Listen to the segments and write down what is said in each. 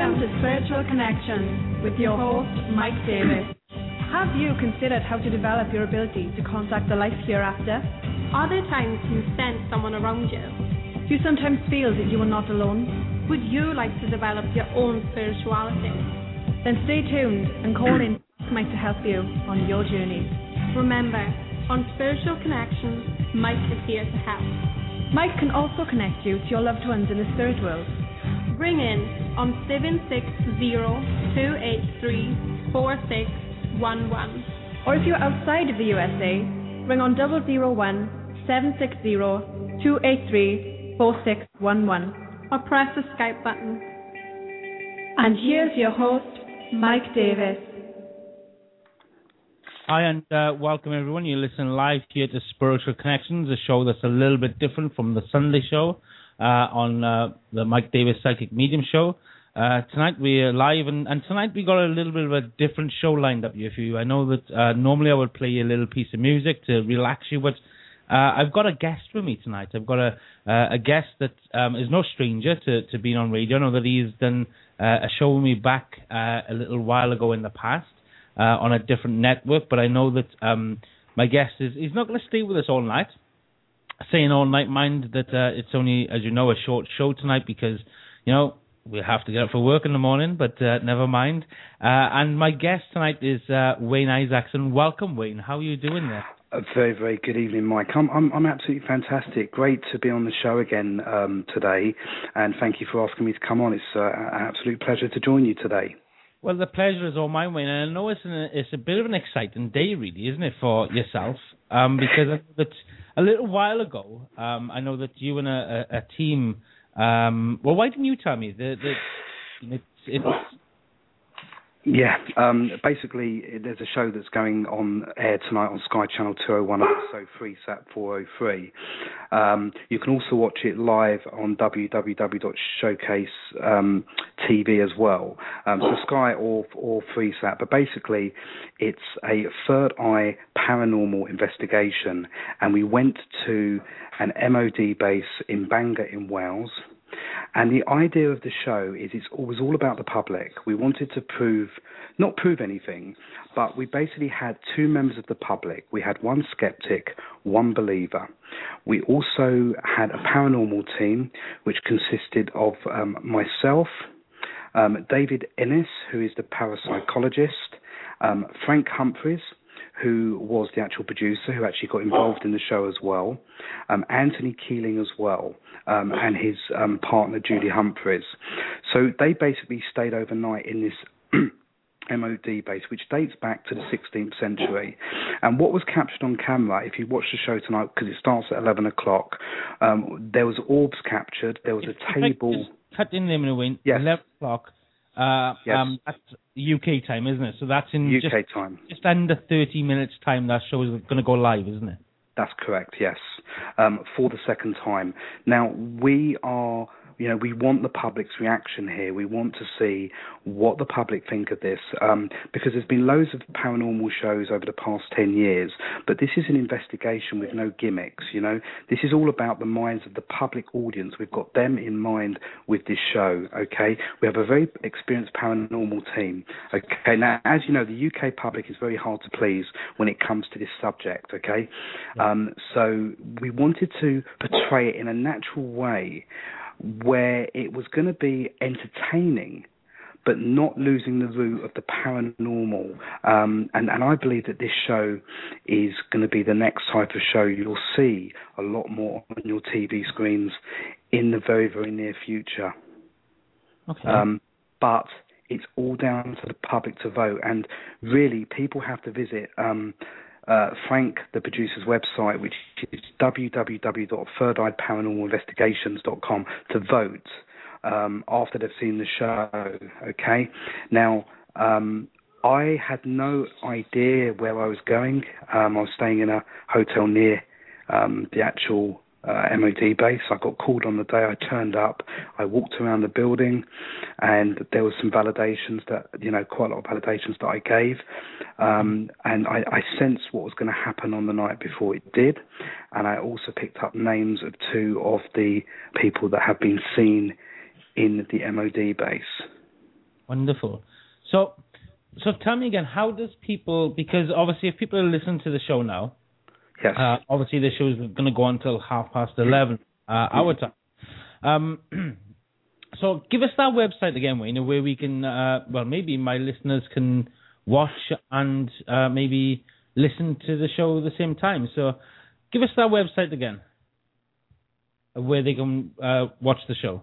Welcome to Spiritual Connections with your host, Mike Davis. Have you considered how to develop your ability to contact the life hereafter? Are there times you sense someone around you? Do you sometimes feel that you are not alone? Would you like to develop your own spirituality? Then stay tuned and call in Mike to help you on your journey. Remember, on Spiritual Connections, Mike is here to help. Mike can also connect you to your loved ones in the spirit world. Ring in on 760-283-4611. Or if you're outside of the USA, ring on 001-760-283-4611. Or press the Skype button. And here's your host, Mike Davis. Hi, and welcome everyone. You listen live here to Spiritual Connections, a show that's a little bit different from the Sunday show on the Mike Davis Psychic Medium show. Tonight we're live, and tonight we got a little bit of a different show lined up here for you. I know that normally I would play you a little piece of music to relax you, but I've got a guest with me tonight. I've got a guest that is no stranger to being on radio. I know that he's done a show with me back a little while ago in the past on a different network, but I know that my guest he's not going to stay with us all night. Saying all night, mind that it's only, as you know, a short show tonight because, you know, we have to get up for work in the morning, but never mind. And my guest tonight is Wayne Isaacson. Welcome, Wayne. How are you doing there? A very, very good evening, Mike. I'm absolutely fantastic. Great to be on the show again today, and thank you for asking me to come on. It's an absolute pleasure to join you today. Well, the pleasure is all mine, Wayne. And I know it's a bit of an exciting day, really, isn't it, for yourself? Because I know that a little while ago, I know that you and a team. Well, why didn't you tell me that it's basically, there's a show that's going on air tonight on Sky Channel 201, episode 3, Sat 403. You can also watch it live on www.showcase.tv as well. So Sky or 3Sat, but basically it's a third eye paranormal investigation, and we went to an MOD base in Bangor in Wales. And the idea of the show is it was all about the public. We wanted to not prove anything, but we basically had two members of the public. We had one skeptic, one believer. We also had a paranormal team, which consisted of myself, David Ennis, who is the parapsychologist, Frank Humphries, who was the actual producer, who actually got involved in the show as well, Anthony Keeling as well, and his partner, Judy Humphries. So they basically stayed overnight in this MOD base, which dates back to the 16th century. And what was captured on camera, if you watch the show tonight, because it starts at 11 o'clock, there was orbs captured, there was a table... Cut in there, Wayne. Yes. 11 o'clock. Yes. That's UK time, isn't it? So that's in UK time. Just under 30 minutes time that show is going to go live, isn't it? That's correct, yes, for the second time. Now, we want the public's reaction here. We want to see what the public think of this, because there's been loads of paranormal shows over the past 10 years, but this is an investigation with no gimmicks, you know. This is all about the minds of the public audience. We've got them in mind with this show, okay? We have a very experienced paranormal team, okay? Now, as you know, the UK public is very hard to please when it comes to this subject, okay? So we wanted to portray it in a natural way where it was going to be entertaining, but not losing the root of the paranormal. And I believe that this show is going to be the next type of show you'll see a lot more on your TV screens in the very, very near future. Okay. But it's all down to the public to vote. And really, people have to visit Frank, the producer's website, which is www.thirdeyeparanormalinvestigations.com, to vote after they've seen the show, okay? Now, I had no idea where I was going. I was staying in a hotel near the actual MOD base. I got called on the day I turned up. I walked around the building, and there was some validations that, quite a lot of validations that I gave. And I sensed what was going to happen on the night before it did. And I also picked up names of two of the people that have been seen in the MOD base. Wonderful. So tell me again, how does people, because obviously if people are listening to the show now, Yes. Obviously the show is going to go until 11:30 our time. So give us that website again, Wayne, where we can, maybe my listeners can watch and maybe listen to the show at the same time. So give us that website again, where they can watch the show.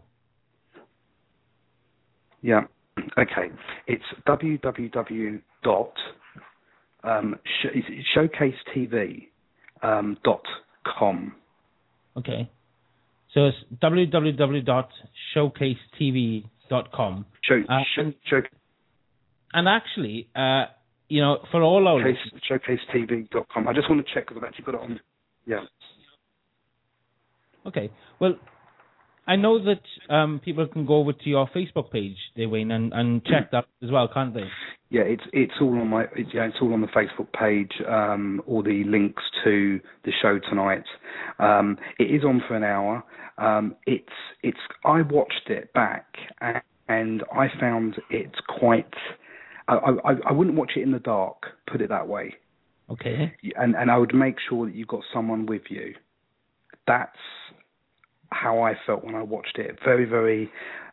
Yeah. Okay. It's www.showcasetv.com. Okay. So it's www.showcasetv.com. And actually, for all our showcasetv.com. I just want to check because I've actually got it on. Yeah. Okay. Well, I know that people can go over to your Facebook page, Wayne, and check that as well, can't they? Yeah, it's all on it's all on the Facebook page. All the links to the show tonight. It is on for an hour. I watched it back and I found it quite. I wouldn't watch it in the dark. Put it that way. Okay. And I would make sure that you've got someone with you. That's how I felt when I watched it. Very, very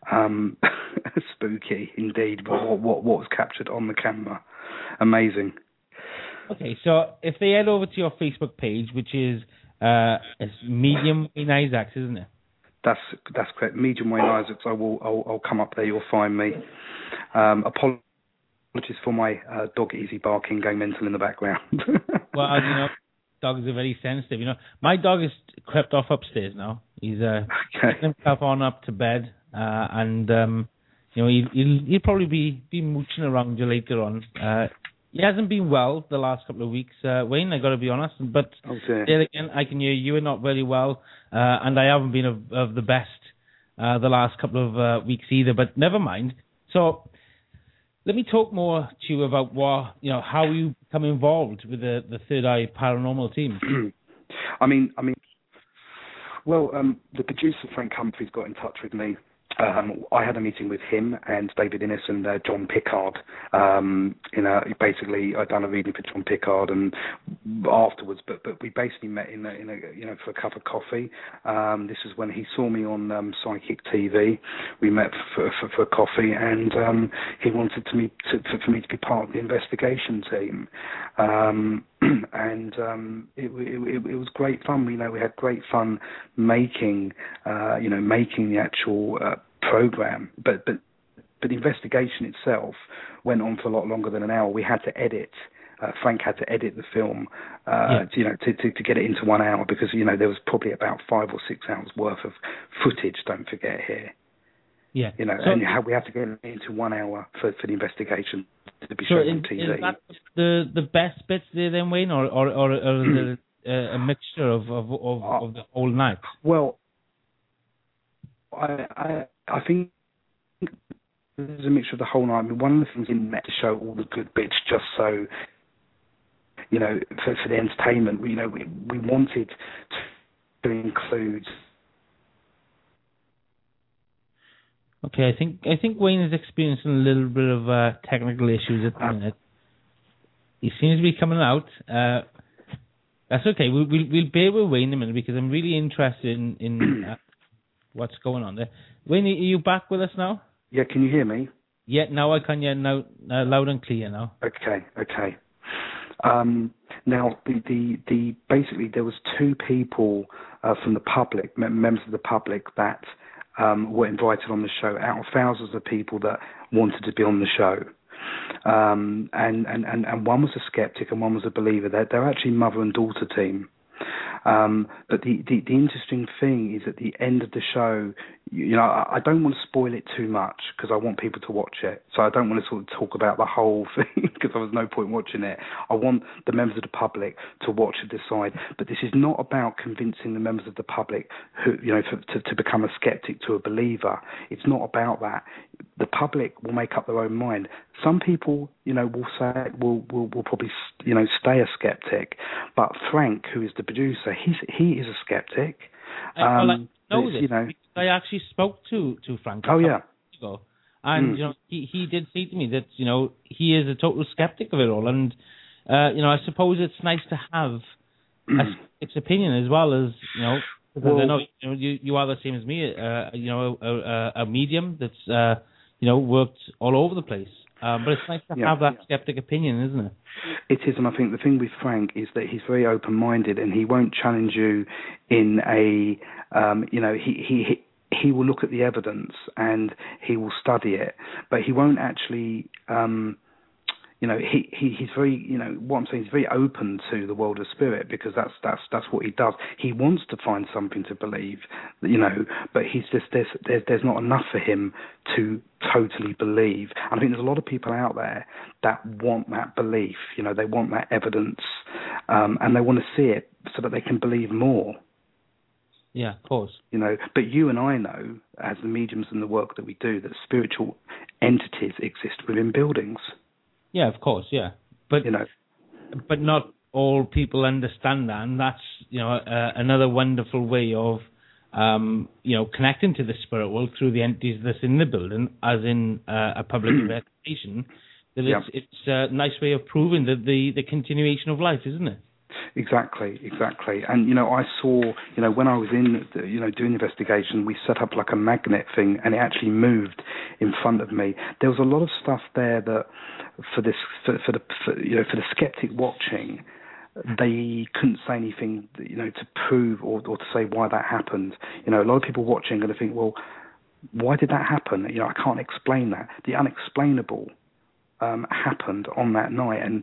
spooky indeed. What was captured on the camera? Amazing. Okay, so if they head over to your Facebook page, which is Medium Wayne Isaacs, isn't it? That's correct. Medium Wayne Isaacs. I'll come up there. You'll find me. Apologies for my dog Easy barking, going mental in the background. Well, dogs are very sensitive. My dog has crept off upstairs now. He's taking himself on up to bed, and he'll probably be mooching around you later on. He hasn't been well the last couple of weeks, Wayne, I got to be honest. But there again, I can hear you are not very well, and I haven't been of the best the last couple of weeks either. But never mind. So let me talk more to you about how you become involved with the Third Eye Paranormal team. The producer Frank Humphries got in touch with me. I had a meeting with him and David Innes and John Pickard. Basically, I'd done a reading for John Pickard, and afterwards, but we basically met in a for a cup of coffee. This is when he saw me on Psychic TV. We met for a coffee, and he wanted for me to be part of the investigation team. It was great fun. We had great fun making the actual program, but the investigation itself went on for a lot longer than an hour. We had to edit. Frank had to edit the film, to get it into 1 hour because there was probably about 5 or 6 hours worth of footage. Don't forget here. Yeah. And we have to get it into 1 hour for the investigation to be shown on TV. Is that the best bits there then, Wayne, or is it a mixture of the whole night? Well, I think there's a mixture of the whole night. I mean, one of the things in meant to show all the good bits just so, for the entertainment. We wanted to include. Okay, I think Wayne is experiencing a little bit of technical issues at the minute. He seems to be coming out. That's okay. We'll bear with Wayne a minute because I'm really interested in what's going on there. Wayne, are you back with us now? Yeah, can you hear me? Yeah, now I can hear now, loud and clear now. Okay. Now, the basically there was 2 people from the public, members of the public that were invited on the show out of thousands of people that wanted to be on the show. And one was a skeptic and one was a believer. They're actually mother and daughter team. But the interesting thing is at the end of the show, I don't want to spoil it too much because I want people to watch it. So I don't want to sort of talk about the whole thing because there was no point watching it. I want the members of the public to watch and decide. But this is not about convincing the members of the public who, to become a skeptic to a believer. It's not about that. The public will make up their own mind. Some people, will say will probably, stay a skeptic. But Frank, who is the producer, he is a skeptic. I know this. I actually spoke to Frank. Oh yeah. Ago, And you know, he did say to me that he is a total skeptic of it all, and I suppose it's nice to have a skeptic's opinion as well as because I know you are the same as me, a medium that's worked all over the place. But it's nice to have that skeptic opinion, isn't it? It is, and I think the thing with Frank is that he's very open-minded, and he won't challenge you in a, he will look at the evidence and he will study it, but he won't actually, he's very, what I'm saying, he's very open to the world of spirit, because that's what he does. He wants to find something to believe, but he's just there's not enough for him to totally believe. And I think there's a lot of people out there that want that belief, they want that evidence, and they want to see it so that they can believe more. Yeah, of course. But you and I know, as the mediums and the work that we do, that spiritual entities exist within buildings. Yeah, of course, yeah. But but not all people understand that, and that's another wonderful way of connecting to the spirit world through the entities that's in the building, as in a public investigation. That it's a nice way of proving that the continuation of life, isn't it? Exactly. And, I saw, when I was in, doing the investigation, we set up like a magnet thing, and it actually moved in front of me. There was a lot of stuff there that for the skeptic watching, they couldn't say anything, to prove or to say why that happened. A lot of people watching are going to think, well, why did that happen? I can't explain that. The unexplainable happened on that night, and,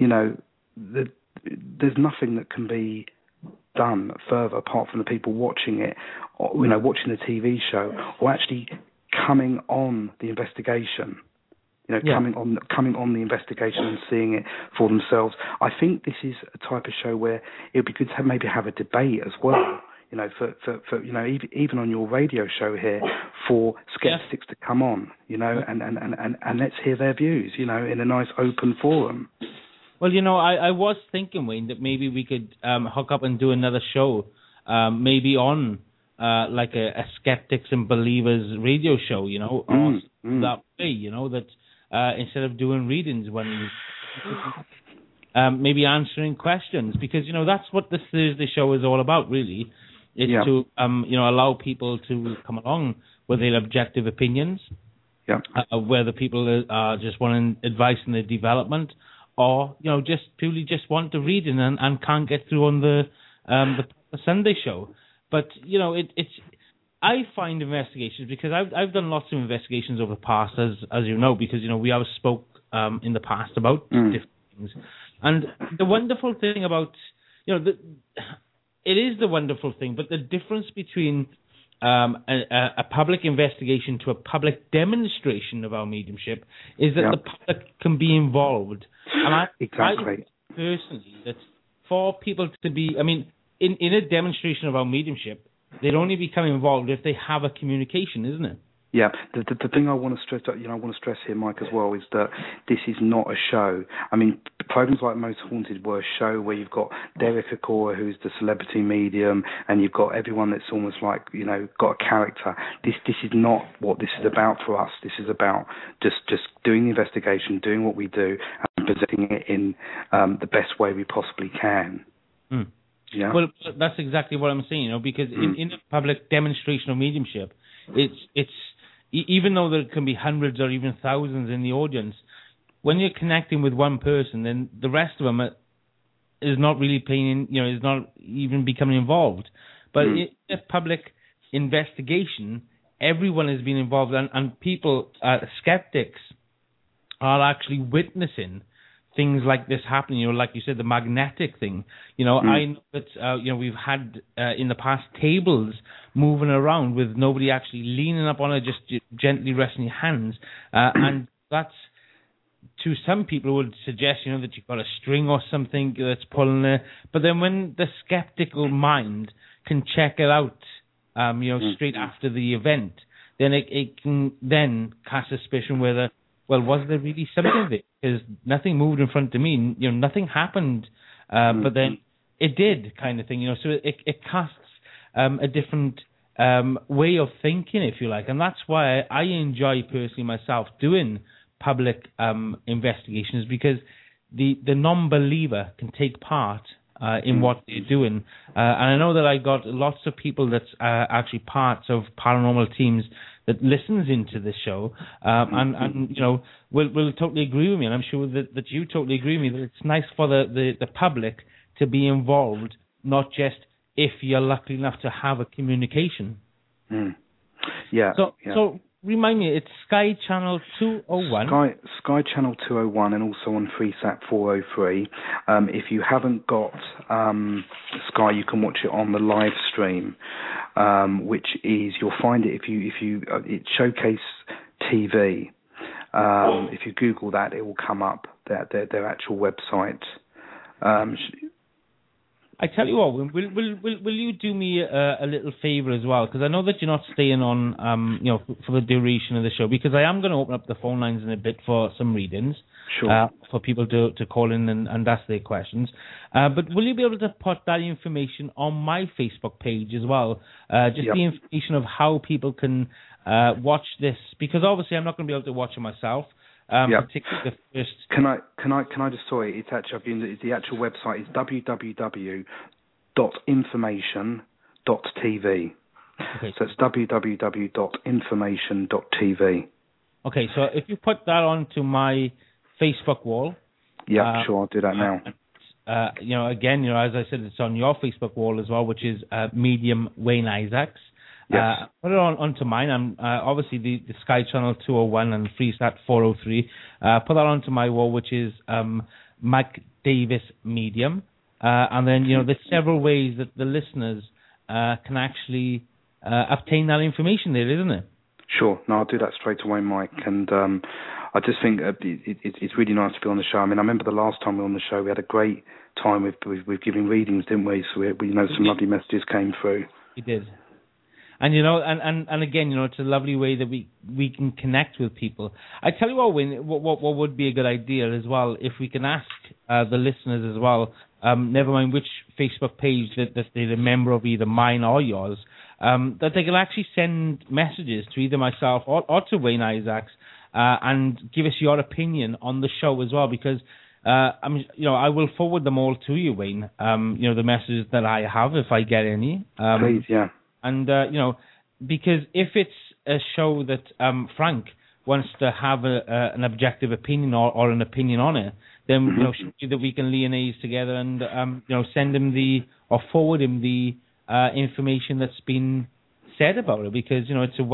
there's nothing that can be done further apart from the people watching it, or, watching the TV show, or actually coming on the investigation. Coming on the investigation and seeing it for themselves. I think this is a type of show where it would be good to maybe have a debate as well. For even on your radio show here, for skeptics to come on, and let's hear their views, in a nice open forum. Well, I was thinking, Wayne, that maybe we could hook up and do another show, maybe on like a skeptics and believers radio show, or that way, that instead of doing readings, when maybe answering questions, because that's what this Thursday show is all about, really. It's to allow people to come along with their objective opinions, whether people are just wanting advice in their development, or just purely want to read and can't get through on the Sunday show. But it's I find investigations, because I've done lots of investigations over the past, as you know, because we have spoke in the past about different things. And the wonderful thing about it is the wonderful thing, but the difference between a public investigation to a public demonstration of our mediumship is that the public can be involved. And I personally that for people to be, in a demonstration of our mediumship, they'd only become involved if they have a communication, isn't it? Yeah, the thing I want to stress, here, Mike, as well, is that this is not a show. Programs like Most Haunted were a show where you've got Derek Akora, who's the celebrity medium, and you've got everyone that's almost like, got a character. This is not what this is about for us. This is about just doing the investigation, doing what we do, and presenting it in the best way we possibly can. Yeah. Well, that's exactly what I'm saying, because in a public demonstration of mediumship, it's even though there can be hundreds or even thousands in the audience, when you're connecting with one person, then the rest of them is not really paying, is not even becoming involved. But in a public investigation, everyone has been involved, and people, skeptics, are actually witnessing things like this happening, like you said, the magnetic thing. I know that, we've had in the past tables moving around with nobody actually leaning up on it, just gently resting your hands. And that's, to some people, would suggest, that you've got a string or something that's pulling it. But then when the skeptical mind can check it out, straight after the event, then it can then cast suspicion whether, well, was there really something there? Because nothing moved in front of me, nothing happened, but then it did, kind of thing, so it casts a different way of thinking, if you like, and that's why I enjoy personally myself doing public investigations, because the non-believer can take part in what they're doing, and I know that I got lots of people that's actually parts of paranormal teams that listens into this show, and you know, will totally agree with me, and I'm sure that you totally agree with me, that it's nice for the public to be involved, not just if you're lucky enough to have a communication. Yeah. So remind me, it's Sky Channel 201. Sky Channel 201, and also on FreeSat 403. If you haven't got Sky, you can watch it on the live stream, which is, you'll find it if you it's Showcase TV. If you Google that, it will come up, their actual website. I tell you what, will you do me a little favour as well? Because I know that you're not staying on, you know, for the duration of the show. Because I am going to open up the phone lines in a bit for some readings, sure, for people to call in and ask their questions. But will you be able to put that information on my Facebook page as well? Just the information of how people can watch this, because obviously I'm not going to be able to watch it myself. Particularly the first. Can I just, sorry, it's actually, the actual website is www.information.tv. Okay. So it's www.information.tv. Okay, so if you put that onto my Facebook wall. Yeah, sure, I'll do that now. You know, again, you know, as I said, it's on your Facebook wall as well, which is Medium Wayne Isaacs. Yes. Put it onto mine. I'm obviously the Sky Channel 201 and FreeSat 403. Put that onto my wall, which is Mike Davis Medium. And then, you know, there's several ways that the listeners can actually obtain that information there, isn't it? Sure. No, I'll do that straight away, Mike. And I just think it's really nice to be on the show. I mean, I remember the last time we were on the show, we had a great time with giving readings, didn't we? So we you know, some lovely messages came through. We did. And, you know, and again, you know, it's a lovely way that we can connect with people. I tell you what, Wayne, what would be a good idea as well, if we can ask the listeners as well, never mind which Facebook page that they're a member of, either mine or yours, that they can actually send messages to either myself or to Wayne Isaacs, and give us your opinion on the show as well, because I mean, you know, I will forward them all to you, Wayne. You know, the messages that I have, if I get any. Please, yeah. And, you know, because if it's a show that Frank wants to have an objective opinion or an opinion on it, then, you know, that we can liaise together and, you know, send him or forward him the information that's been said about it. Because, you know, it's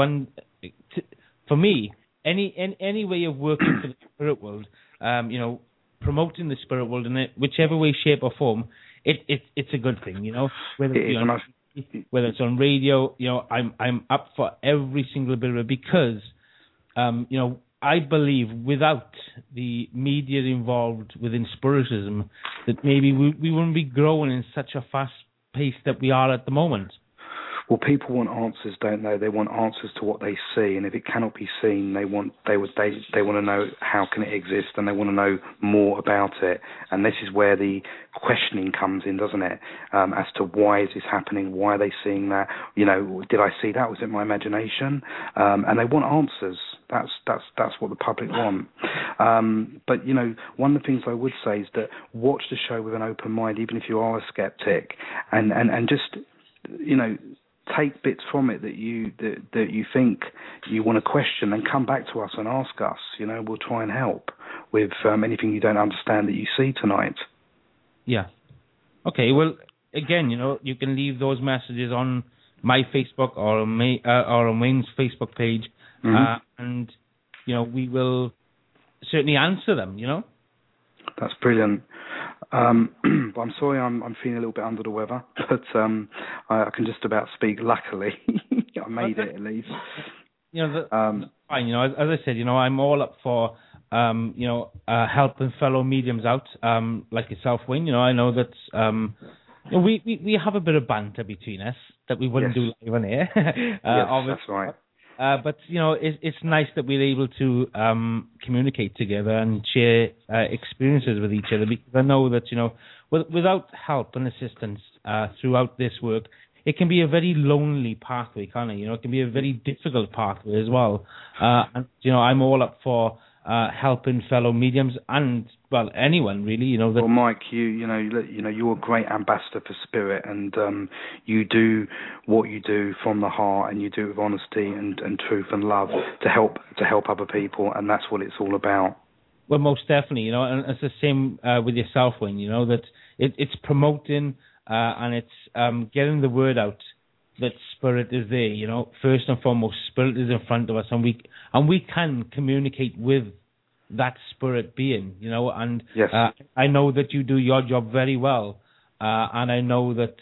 for me, any way of working for the spirit world, you know, promoting the spirit world in whichever way, shape or form, it's a good thing, you know. Whether it's on radio, you know, I'm up for every single bit of it, because, you know, I believe without the media involved within spiritism, that maybe we wouldn't be growing in such a fast pace that we are at the moment. Well, people want answers, don't they? They want answers to what they see, and if it cannot be seen, they want to know how can it exist, and they want to know more about it. And this is where the questioning comes in, doesn't it? As to why is this happening? Why are they seeing that? You know, did I see that? Was it my imagination? And they want answers. That's what the public want. But you know, one of the things I would say is that watch the show with an open mind, even if you are a skeptic, and just, you know, take bits from it that you think you want to question, and come back to us and ask us. You know, we'll try and help with anything you don't understand that you see tonight. Yeah. Okay. Well, again, you know, you can leave those messages on my Facebook or on Wayne's Facebook page, and you know, we will certainly answer them. You know. That's brilliant. I'm sorry, I'm feeling a little bit under the weather, but I can just about speak. Luckily, I made it at least. You know, that's fine. You know, as I said, you know, I'm all up for you know, helping fellow mediums out, like yourself, Wayne. You know, I know that you know, we have a bit of banter between us that we wouldn't do live on air. Yes, that's right. But you know, it's nice that we're able to communicate together and share experiences with each other, because I know that, you know, without help and assistance throughout this work, it can be a very lonely pathway, can't it? It can be a very difficult pathway as well. And I'm all up for helping fellow mediums and anyone really. Well, Mike, you're a great ambassador for Spirit, and you do what you do from the heart, and you do it with honesty and truth and love to help other people, and that's what it's all about. Well, most definitely, and it's the same with yourself, Wayne. That it's promoting and it's getting the word out that Spirit is there. First and foremost, Spirit is in front of us, and we can communicate with that Spirit being. And yes. I know that you do your job very well, and I know that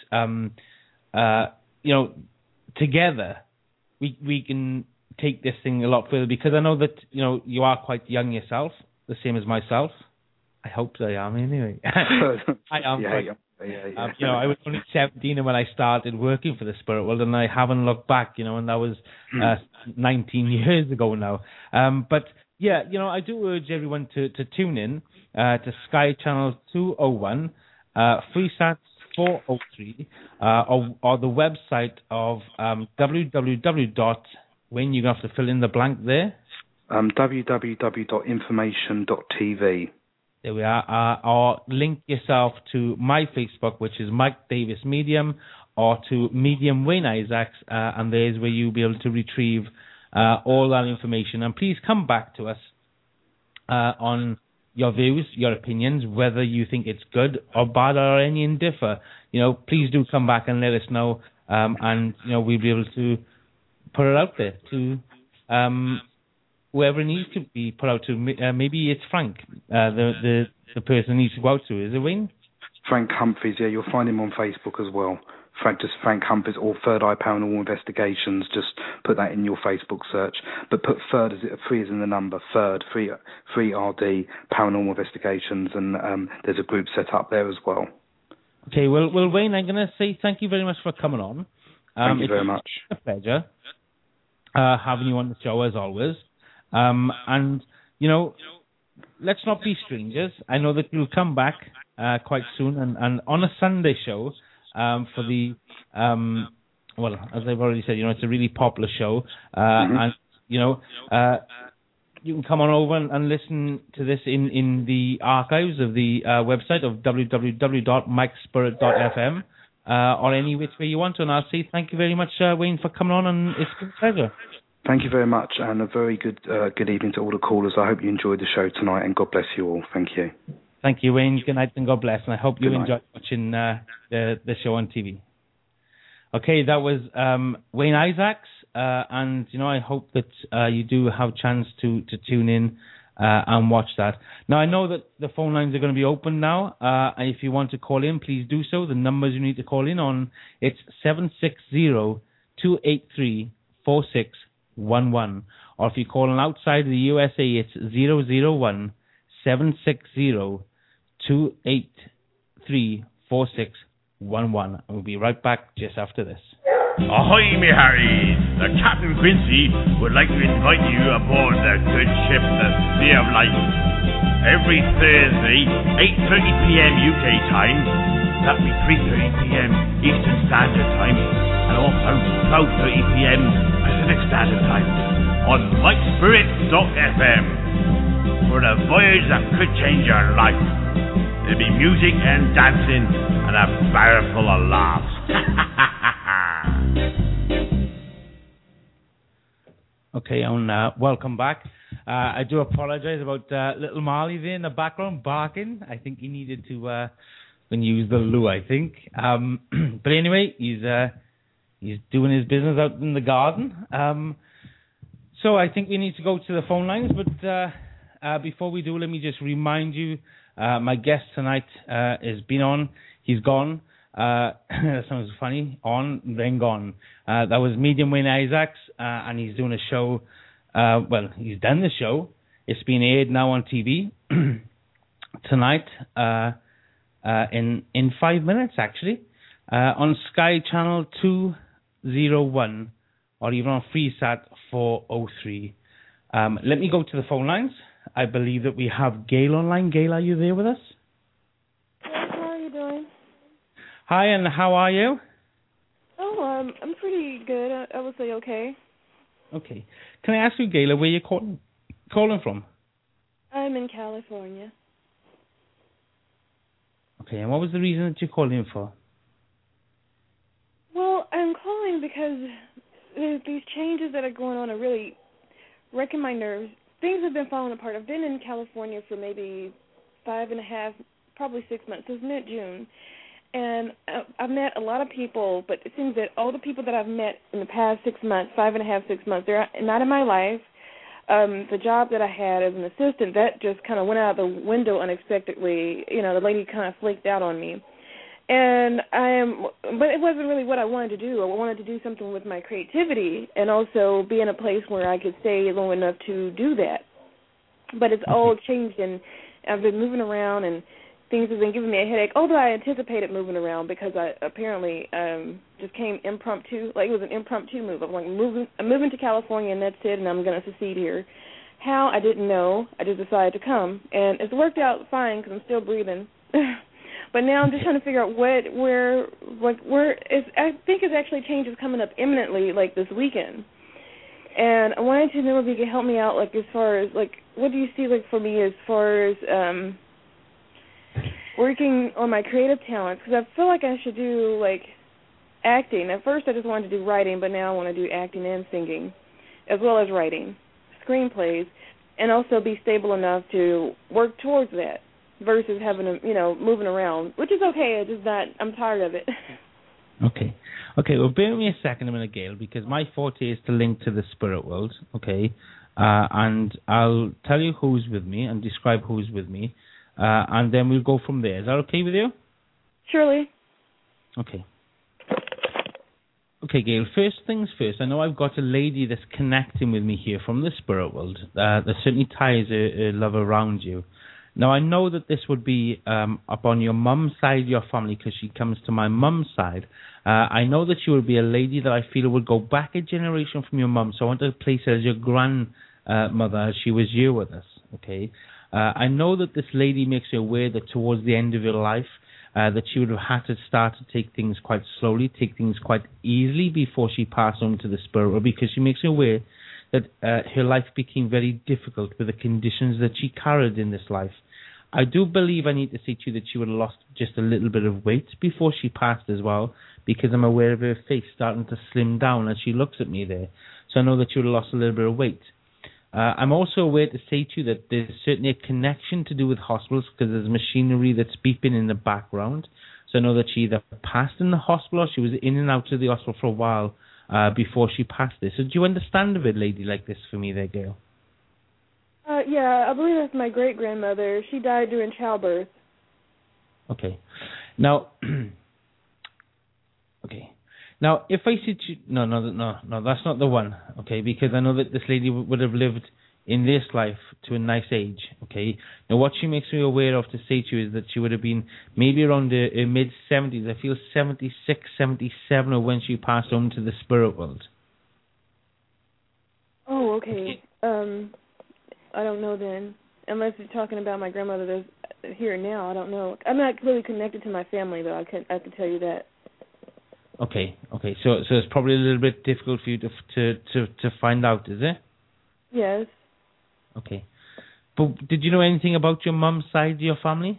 together we can take this thing a lot further, because I know that you are quite young yourself, the same as myself. I hope I am anyway. I am. Yeah. I was only 17 when I started working for the Spirit World, and I haven't looked back. And that was 19 years ago now. But yeah, I do urge everyone to tune in to Sky Channel 201, FreeSat 403, or the website of www. When you're going to have to fill in the blank there. www.information.tv. There we are. Or link yourself to my Facebook, which is Mike Davis Medium, or to Medium Wayne Isaacs, and there's where you'll be able to retrieve all that information. And please come back to us on your views, your opinions, whether you think it's good or bad or any indiffer. Please do come back and let us know, and we'll be able to put it out there to whoever it needs to be put out to. Maybe it's Frank, the person needs to go out to. Is it Wayne? Frank Humphries, yeah, you'll find him on Facebook as well. Frank Humphries or Third Eye Paranormal Investigations. Just put that in your Facebook search. But put third, three is in the number, third, 3RD Paranormal Investigations, and there's a group set up there as well. Okay, well, Wayne, I'm going to say thank you very much for coming on. Thank you very much. It's a pleasure having you on the show, as always. And, let's not be strangers. I know that you'll come back quite soon, and on a Sunday show for the, as I've already said, it's a really popular show. And, you can come on over and listen to this in the archives of the website of www.mikespirit.fm. Or any which way you want to. And I'll say thank you very much, Wayne, for coming on, and it's been a pleasure. Thank you very much, and a very good evening to all the callers. I hope you enjoyed the show tonight, and God bless you all. Thank you. Thank you, Wayne. Good night and God bless, and I hope you enjoyed watching the show on TV. Okay, that was Wayne Isaacs, and I hope that you do have a chance to tune in and watch that. Now, I know that the phone lines are going to be open now. And if you want to call in, please do so. The numbers you need to call in on, it's 760-283-4611. Or if you're calling outside the USA, it's 001-760-283-4611. And we'll be right back just after this. Ahoy, me Harry! The Captain Quincy would like to invite you aboard the good ship, the Sea of Light. Every Thursday, 8:30 p.m. UK time, that'll be 3:30 p.m. Eastern Standard Time, and also 12:30 p.m. Pacific Standard Time, on MikeSpirit.fm, for a voyage that could change your life. There'll be music and dancing, and a barrel full of laughs. Okay, and welcome back. I do apologize about little Marley there in the background barking. I think he needed to use the loo, I think. But anyway, he's doing his business out in the garden. So I think we need to go to the phone lines. But before we do, let me just remind you, my guest tonight has been on. He's gone. That sounds funny. On, then gone. That was Medium Wayne Isaacs, and he's doing a show. He's done the show. It's been aired now on TV tonight in 5 minutes, actually, on Sky Channel 201, or even on FreeSat 403. Let me go to the phone lines. I believe that we have Gail online. Gail, are you there with us? Yes, how are you doing? Hi, and how are you? Oh, I'm pretty good. I would say okay. Okay. Can I ask you, Gayla, where you're calling from? I'm in California. Okay, and what was the reason that you called in for? Well, I'm calling because these changes that are going on are really wrecking my nerves. Things have been falling apart. I've been in California for maybe 5.5, probably 6 months, since mid-June. And I've met a lot of people, but it seems that all the people that I've met in the past 6 months, 5.5, 6 months, they're not in my life. The job that I had as an assistant, that just kind of went out the window unexpectedly. You know, the lady kind of flaked out on me. But it wasn't really what I wanted to do. I wanted to do something with my creativity and also be in a place where I could stay long enough to do that. But it's all changed, and I've been moving around, and things have been giving me a headache, although I anticipated moving around because I apparently just came impromptu. Like, it was an impromptu move. I'm like, I'm moving to California, and that's it, and I'm going to succeed here. How, I didn't know. I just decided to come. And it's worked out fine because I'm still breathing. But now I'm just trying to figure out where I think it's actually changes coming up imminently, like this weekend. And I wanted to know if you could help me out, like, as far as, like, what do you see, like, for me as far as working on my creative talents? Because I feel like I should do, like, acting. At first I just wanted to do writing, but now I want to do acting and singing, as well as writing screenplays, and also be stable enough to work towards that versus having to, moving around, which is okay. It's just that I'm tired of it. Okay. Well, bear with me a second, a minute, Gail, because my forte is to link to the spirit world, okay? And I'll tell you who's with me and describe who's with me, and then we'll go from there. Is that okay with you? Surely. Okay. Okay, Gail, first things first, I know I've got a lady that's connecting with me here from the spirit world. That certainly ties a love around you. Now, I know that this would be up on your mum's side of your family because she comes to my mum's side. I know that she would be a lady that I feel would go back a generation from your mum, so I want to place her as your grandmother as she was here with us, okay? I know that this lady makes you aware that towards the end of your life, that she would have had to start to take things quite slowly, take things quite easily before she passed on to the spirit world, because she makes you aware that her life became very difficult with the conditions that she carried in this life. I do believe I need to say to you that she would have lost just a little bit of weight before she passed as well, because I'm aware of her face starting to slim down as she looks at me there. So I know that she would have lost a little bit of weight. I'm also aware to say to you that there's certainly a connection to do with hospitals because there's machinery that's beeping in the background. So I know that she either passed in the hospital or she was in and out of the hospital for a while before she passed this. So do you understand of a lady like this for me there, Gail? Yeah, I believe that's my great-grandmother. She died during childbirth. Okay. Now, Now, if I said to you, no, that's not the one, okay, because I know that this lady would have lived in this life to a nice age, okay. Now, what she makes me aware of to say to you is that she would have been maybe around the mid-70s, I feel 76, 77, or when she passed on to the spirit world. Oh, okay. I don't know then. Unless you're talking about my grandmother that's here now, I don't know. I'm not really connected to my family, though. I can tell you that. Okay. So it's probably a little bit difficult for you to find out, is it? Yes. Okay. But did you know anything about your mum's side of your family?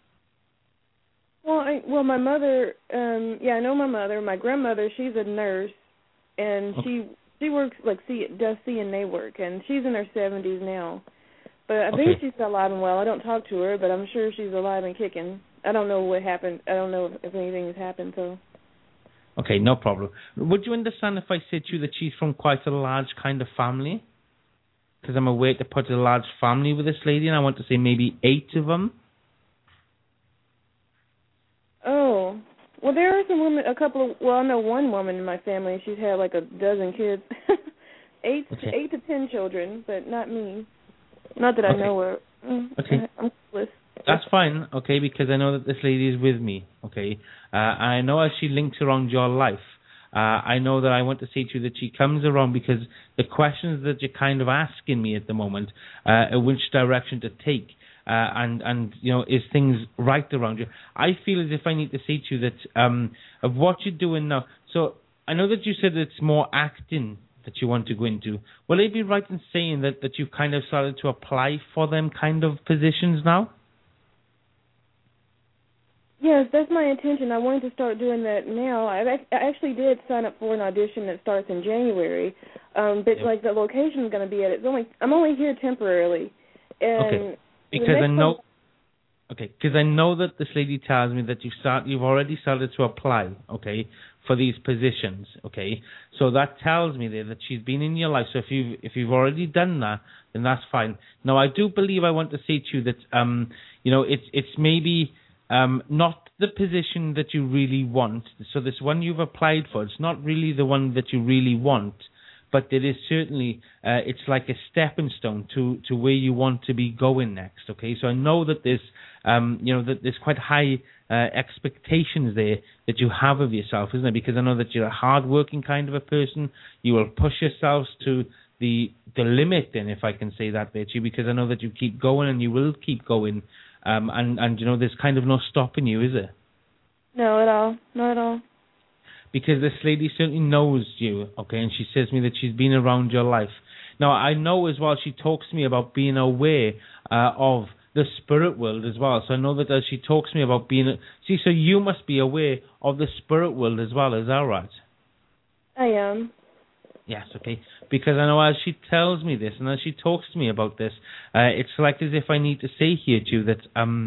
Well, my mother. I know my mother. My grandmother, she's a nurse, and she works does CNA work, and she's in her 70s now. But I think she's alive and well. I don't talk to her, but I'm sure she's alive and kicking. I don't know what happened. I don't know if anything has happened, so. Okay, no problem. Would you understand if I said to you that she's from quite a large kind of family? Because I'm aware to put a large family with this lady, and I want to say maybe 8 of them. Oh. Well, there are some women, I know one woman in my family, she's had like a dozen kids. 8 to 10 children, but not me. Not that I know her. Okay. I'm clueless. That's fine, okay, because I know that this lady is with me, okay. I know as she links around your life, I know that I want to say to you that she comes around because the questions that you're kind of asking me at the moment, which direction to take, and is things right around you. I feel as if I need to say to you that of what you're doing now. So I know that you said it's more acting that you want to go into. Will I be right in saying that you've kind of started to apply for them kind of positions now? Yes, that's my intention. I wanted to start doing that now. I actually did sign up for an audition that starts in January, but like the location is going to be at I'm only here temporarily, and because I know that this lady tells me that you've already started to apply, for these positions, So that tells me there that she's been in your life. So if you've already done that, then that's fine. Now I do believe I want to say to you that it's maybe not the position that you really want. So this one you've applied for, it's not really the one that you really want, but it is certainly it's like a stepping stone to where you want to be going next. So I know that there's that there's quite high expectations there that you have of yourself, isn't it? Because I know that you're a hard-working kind of a person. You will push yourselves to the limit, then, if I can say that, Virtue, because I know that you keep going and you will keep going. And there's kind of no stopping you, is there? No, at all. Not at all. Because this lady certainly knows you, and she says to me that she's been around your life. Now, I know as well she talks to me about being aware of the spirit world as well. So I know that as she talks to me about so you must be aware of the spirit world as well, is that right? I am. Yes, because I know as she tells me this and as she talks to me about this, it's like as if I need to say here to you that,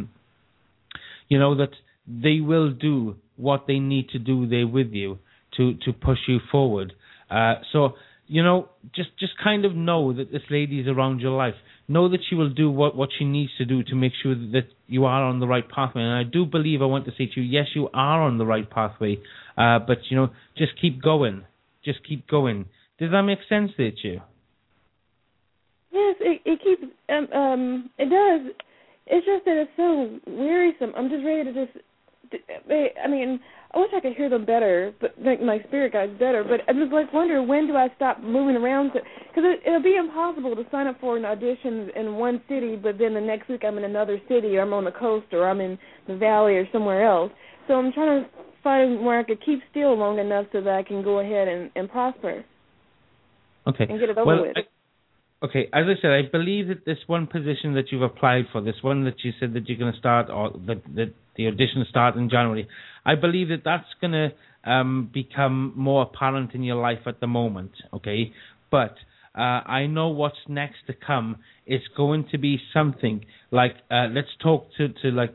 that they will do what they need to do there with you to push you forward. So, just kind of know that this lady is around your life. Know that she will do what she needs to do to make sure that you are on the right pathway. And I do believe I want to say to you, yes, you are on the right pathway, but, just keep going. Just keep going. Does that make sense there to you? Yes, it keeps, it does. It's just that it's so wearisome. I'm just ready to I wish I could hear them better, but make my spirit guides better. But I'm just wondering, when do I stop moving around? Because it'll be impossible to sign up for an audition in one city, but then the next week I'm in another city, or I'm on the coast, or I'm in the valley, or somewhere else. So I'm trying to find where I could keep still long enough so that I can go ahead and prosper. Okay. And get it over with. As I said, I believe that this one position that you've applied for, this one that you said that you're going to start, or that the audition start in January, I believe that that's going to become more apparent in your life at the moment, But I know what's next to come is going to be something like, let's talk to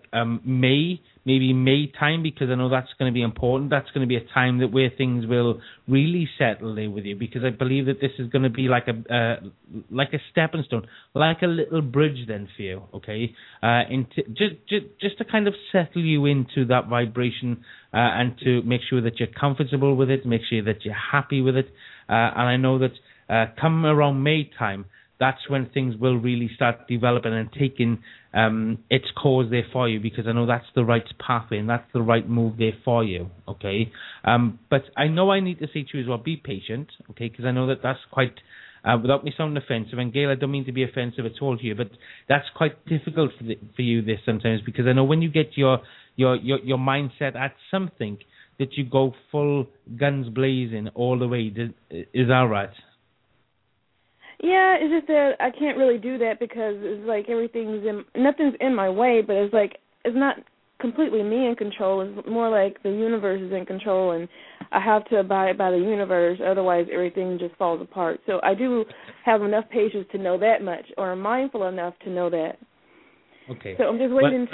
maybe May time, because I know that's going to be important. That's going to be a time where things will really settle there with you, because I believe that this is going to be like a stepping stone, like a little bridge then for you, into just to kind of settle you into that vibration and to make sure that you're comfortable with it, make sure that you're happy with it. And I know that come around May time, that's when things will really start developing and taking its course there for you, because I know that's the right pathway and that's the right move there for you, But I know I need to say to you as well, be patient, because I know that that's quite, without me sounding offensive, and Gail, I don't mean to be offensive at all to you, but that's quite difficult for you this sometimes, because I know when you get your mindset at something, that you go full guns blazing all the way. Is that right? Yeah, it's just that I can't really do that because it's like nothing's in my way, but it's like it's not completely me in control. It's more like the universe is in control, and I have to abide by the universe. Otherwise, everything just falls apart. So I do have enough patience to know that much, or I'm mindful enough to know that. Okay. So I'm just waiting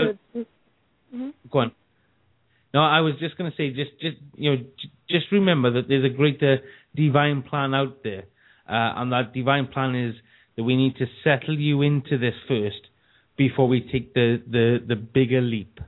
Go on. No, I was just going to say, just remember that there's a greater divine plan out there. And that divine plan is that we need to settle you into this first before we take the bigger leap,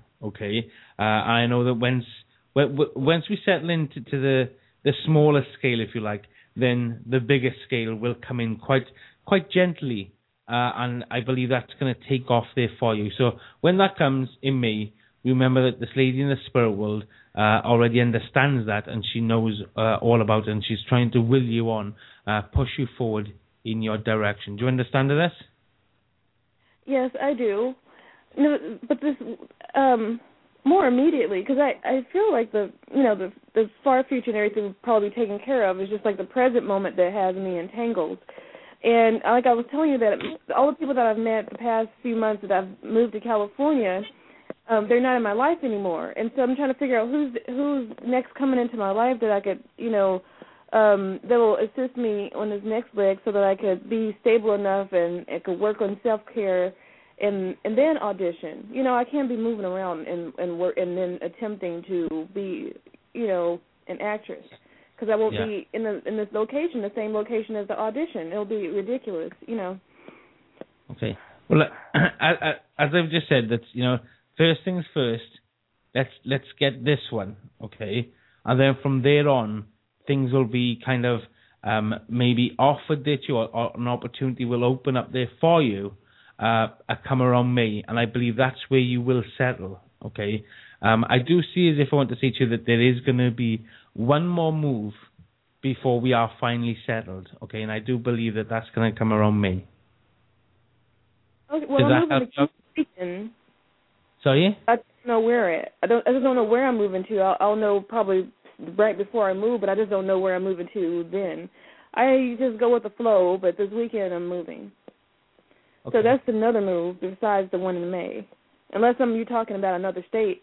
I know that once we settle into the smaller scale, if you like, then the bigger scale will come in quite gently, and I believe that's going to take off there for you. So when that comes in May, remember that this lady in the spirit world already understands that, and she knows all about it, and she's trying to will you on, push you forward in your direction. Do you understand this? Yes, I do. No, but this, more immediately, because I feel like the far future and everything will probably be taken care of. It's just like the present moment that has me entangled. And like I was telling you, that all the people that I've met the past few months that I've moved to California, they're not in my life anymore. And so I'm trying to figure out who's next coming into my life that I could, that will assist me on this next leg, so that I could be stable enough and could work on self-care and then audition. I can't be moving around and work and then attempting to be, an actress, because I won't be in this location, the same location as the audition. It'll be ridiculous, Okay. Well, as I've just said, that first things first. Let's get this one, okay, and then from there on, things will be kind of maybe offered that you, or an opportunity will open up there for you. Come around May, and I believe that's where you will settle, okay? I do see, as if I want to say to you, that there is going to be one more move before we are finally settled, okay? And I do believe that that's going to come around May. Okay, well, I'm moving to Houston. Sorry? I don't know where I just don't know where I'm moving to. I'll know probably right before I move, but I just don't know where I'm moving to then. I just go with the flow, but this weekend I'm moving. Okay. So that's another move besides the one in May. Unless you're talking about another state.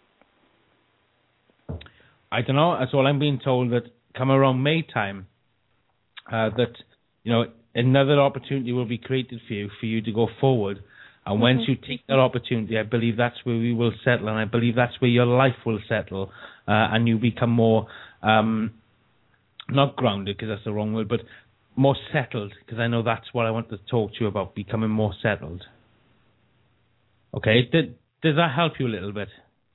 I don't know. That's all I'm being told, that come around May time, that, another opportunity will be created for you to go forward. And once you take that opportunity, I believe that's where we will settle, and I believe that's where your life will settle, and you become more, not grounded, because that's the wrong word, but more settled, because I know that's what I want to talk to you about, becoming more settled. Okay, does that help you a little bit?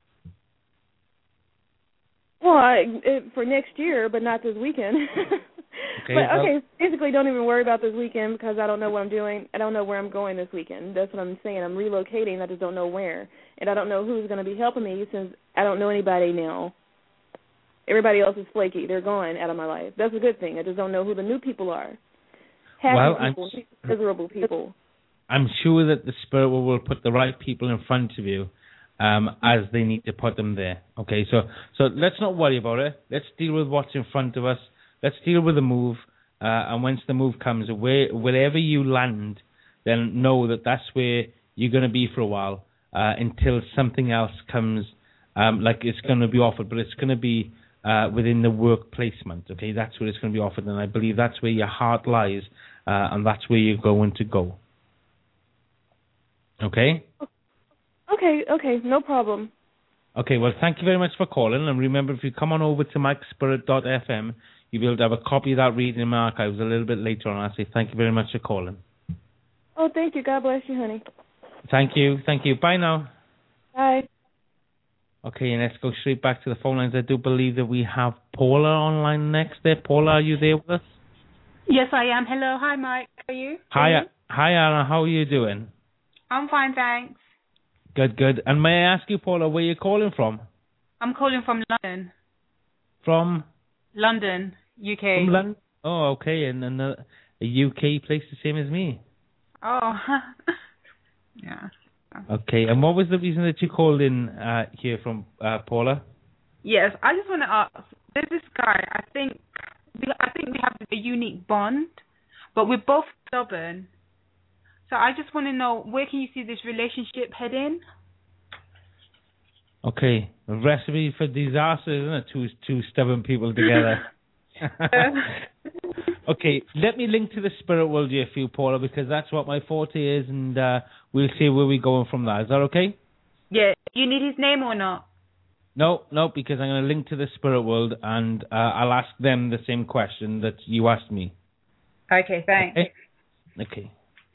Well, for next year, but not this weekend. Basically, don't even worry about this weekend, because I don't know what I'm doing. I don't know where I'm going this weekend. That's what I'm saying. I'm relocating. I just don't know where. And I don't know who's going to be helping me, since I don't know anybody now. Everybody else is flaky. They're gone out of my life. That's a good thing. I just don't know who the new people are. Miserable people. I'm sure that the Spirit will put the right people in front of you as they need to put them there. Okay, so let's not worry about it. Let's deal with what's in front of us. Let's deal with the move. And once the move comes, wherever you land, then know that that's where you're going to be for a while until something else comes, like it's going to be offered, but it's going to be within the work placement, okay? That's where it's going to be offered, and I believe that's where your heart lies, and that's where you're going to go. Okay? Okay, no problem. Okay, well, thank you very much for calling, and remember, if you come on over to MikeSpirit.fm, you'll be able to have a copy of that reading in my archives a little bit later on. I'll say thank you very much for calling. Oh, thank you. God bless you, honey. Thank you. Bye now. Bye. Okay, and let's go straight back to the phone lines. I do believe that we have Paula online next there. Paula, are you there with us? Yes, I am. Hello. Hi, Mike. How are you? Hi, Anna. How are you doing? I'm fine, thanks. Good. And may I ask you, Paula, where you're calling from? I'm calling from London. From? London, UK. From London? Oh, okay. And a UK place the same as me. Oh, yeah. Okay, and what was the reason that you called in here from, Paula? Yes, I just want to ask, there's this guy, I think we have a unique bond, but we're both stubborn. So I just want to know, where can you see this relationship heading? Okay, a recipe for disaster, isn't it? Two stubborn people together. Okay, let me link to the spirit world here for you, Paula, because that's what my forte is, and we'll see where we're going from there. Is that okay? Yeah. You need his name or not? No, because I'm going to link to the spirit world, and I'll ask them the same question that you asked me. Okay, thanks. Okay.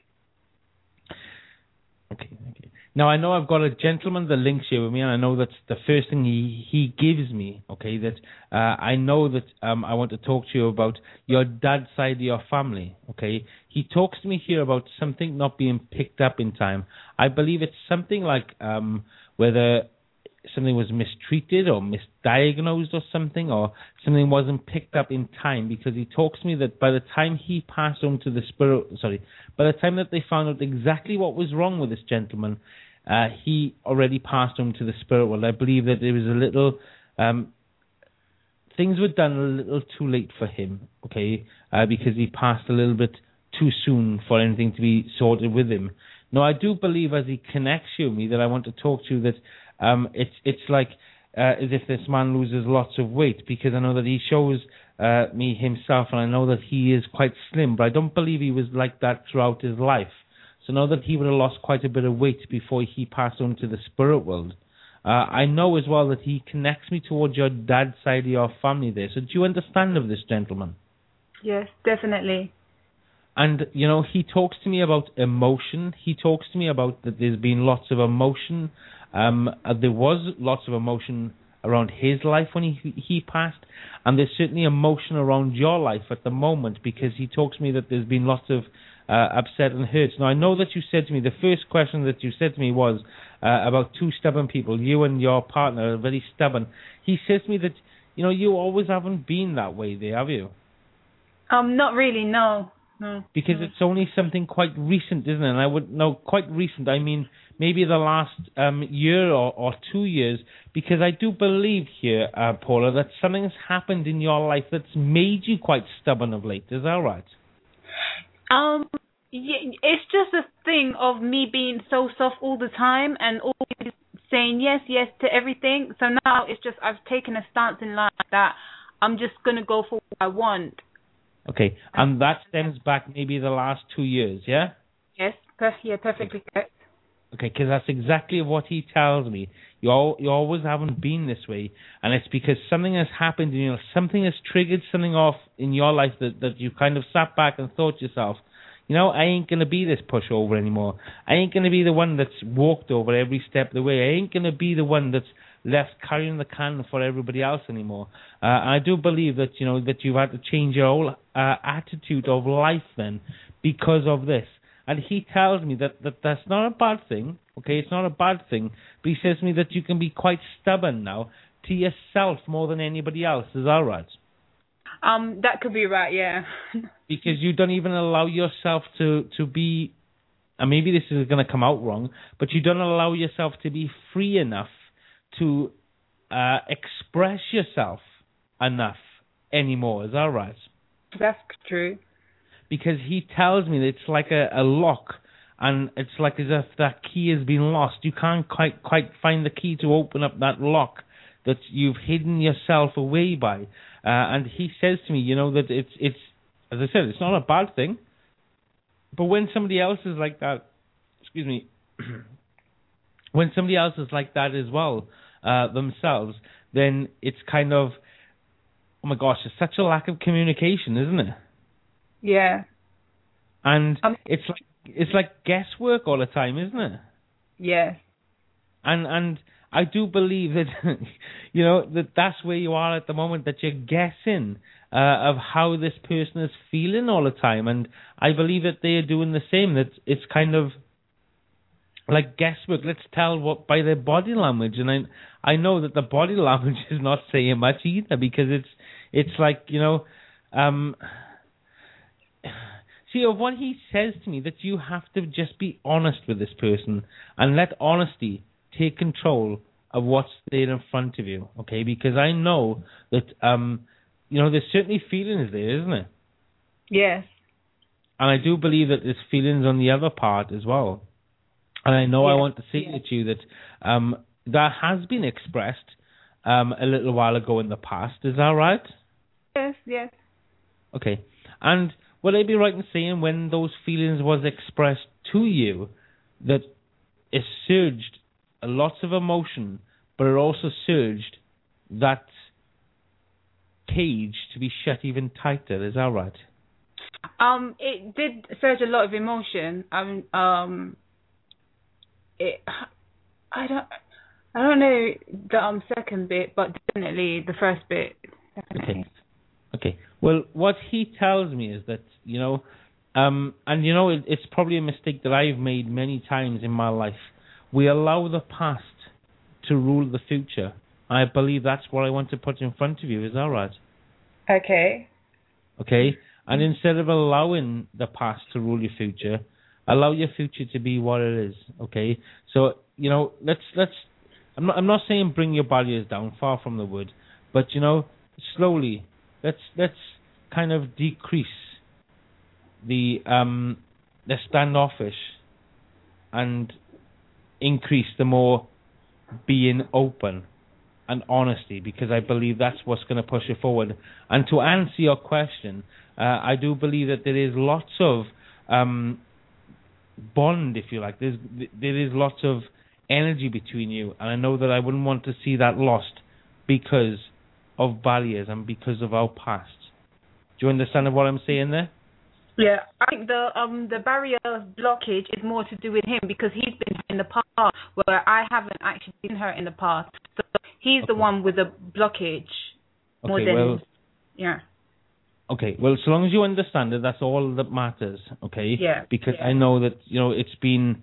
Now, I know I've got a gentleman that links here with me, and I know that's the first thing he gives me, okay, that I know that I want to talk to you about your dad's side of your family, okay? He talks to me here about something not being picked up in time. I believe it's something like whether something was mistreated or misdiagnosed or something wasn't picked up in time, because he talks to me that by the time he passed on to by the time that they found out exactly what was wrong with this gentleman, he already passed on to the spirit world. I believe that there was a little, things were done a little too late for him, okay, because he passed a little bit too soon for anything to be sorted with him. Now, I do believe as he connects you with me that I want to talk to you that it's like as if this man loses lots of weight, because I know that he shows me himself, and I know that he is quite slim, but I don't believe he was like that throughout his life. So know that he would have lost quite a bit of weight before he passed on to the spirit world. I know as well that he connects me towards your dad's side of your family there. So do you understand of this gentleman? Yes, definitely. And, you know, he talks to me about emotion. He talks to me about that there's been lots of emotion. There was lots of emotion around his life when he passed. And there's certainly emotion around your life at the moment, because he talks to me that there's been lots of upset and hurt. Now, I know that you said to me, the first question that you said to me was about two stubborn people. You and your partner are very stubborn. He says to me that, you know, you always haven't been that way there, have you? Not really, no. Because it's only something quite recent, isn't it? And I would know, quite recent, I mean maybe the last year or 2 years, because I do believe here, Paula, that something has happened in your life that's made you quite stubborn of late. Is that right? Yeah, it's just a thing of me being so soft all the time and always saying yes to everything. So now it's just I've taken a stance in life that I'm just going to go for what I want. Okay, and that stems back maybe the last 2 years, yeah? Yes, perfectly correct. Okay, because that's exactly what he tells me. You always haven't been this way, and it's because something has happened in your, something has triggered something off in your life that you kind of sat back and thought to yourself, you know, I ain't going to be this pushover anymore. I ain't going to be the one that's walked over every step of the way. I ain't going to be the one that's left carrying the can for everybody else anymore. I do believe that, you know, that you've had to change your whole attitude of life then because of this. And he tells me that that's not a bad thing, okay? It's not a bad thing. But he says to me that you can be quite stubborn now to yourself more than anybody else. Is that right? That could be right, yeah. Because you don't even allow yourself to be, and maybe this is going to come out wrong, but you don't allow yourself to be free enough to express yourself enough anymore. Is that right? That's true. Because he tells me that it's like a lock, and it's like as if that key has been lost. You can't quite find the key to open up that lock that you've hidden yourself away by. And he says to me, you know, that it's as I said, it's not a bad thing. But when somebody else is like that, excuse me, when somebody else is like that as well themselves, then it's kind of, oh my gosh, it's such a lack of communication, isn't it? Yeah. And it's like guesswork all the time, isn't it? Yeah. And I do believe that, you know, that's where you are at the moment, that you're guessing of how this person is feeling all the time. And I believe that they are doing the same, that it's kind of like guesswork. Let's tell what by their body language. And I know that the body language is not saying much either, because it's like, you know, see, of what he says to me, that you have to just be honest with this person and let honesty take control of what's there in front of you, okay? Because I know that, you know, there's certainly feelings there, isn't it? Yes. And I do believe that there's feelings on the other part as well. And I know I want to say to you that that has been expressed a little while ago in the past. Is that right? Yes. Okay. And would I be right in saying when those feelings was expressed to you that it surged lots of emotion, but it also surged that cage to be shut even tighter? Is that right? It did surge a lot of emotion. I don't know the second bit, but definitely the first bit. Definitely. Okay. Well, what he tells me is that, you know, and you know, it's probably a mistake that I've made many times in my life. We allow the past to rule the future. I believe that's what I want to put in front of you. Is that right? Okay. Okay. And instead of allowing the past to rule your future, allow your future to be what it is. Okay. So let's. I'm not saying bring your barriers down, far from the word, but slowly, let's kind of decrease the standoffish and increase the more being open and honesty, because I believe that's what's going to push it forward. And to answer your question, I do believe that there is lots of bond, if you like. There is lots of energy between you, and I know that I wouldn't want to see that lost because of barriers and because of our past. Do you understand what I'm saying there? Yeah, I think the barrier blockage is more to do with him, because he's been hurt in the past where I haven't actually been hurt in the past. So he's the one with the blockage more than yeah. Okay, well, so long as you understand it, that's all that matters. Okay. Yeah. Because I know that it's been.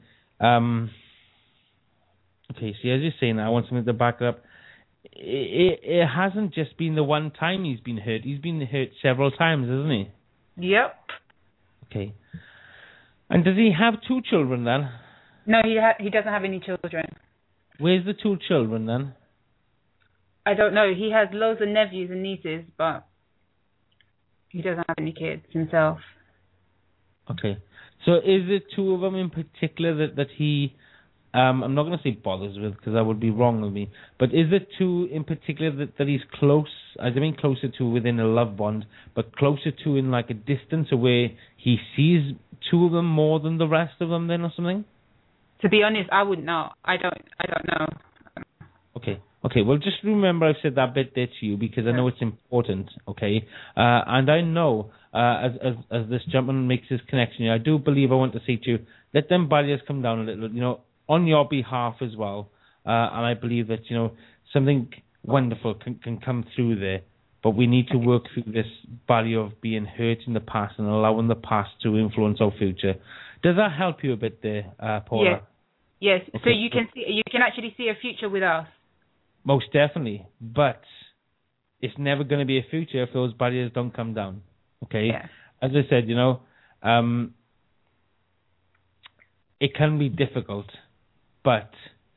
Okay, see, as you're saying, I want something to back it up. It hasn't just been the one time he's been hurt. He's been hurt several times, hasn't he? Yep. Okay. And does he have 2 children then? No, he doesn't have any children. Where's the 2 children then? I don't know. He has loads of nephews and nieces, but he doesn't have any kids himself. Okay. So is it 2 of them in particular that he... I'm not going to say bothers with, because that would be wrong of me. But is it 2 in particular that he's close? I mean closer to within a love bond, but closer to in like a distance away. He sees 2 of them more than the rest of them, then, or something. To be honest, I wouldn't know. I don't know. Okay. Well, just remember I've said that bit there to you because I know it's important. Okay. And I know as this gentleman makes his connection, I do believe I want to say to you, let them barriers come down a little. On your behalf as well, and I believe that something wonderful can come through there. But we need to work through this barrier of being hurt in the past and allowing the past to influence our future. Does that help you a bit there, Paula? Yes. Okay. So you can actually see a future with us. Most definitely, but it's never going to be a future if those barriers don't come down. Okay. Yeah. As I said, it can be difficult. But,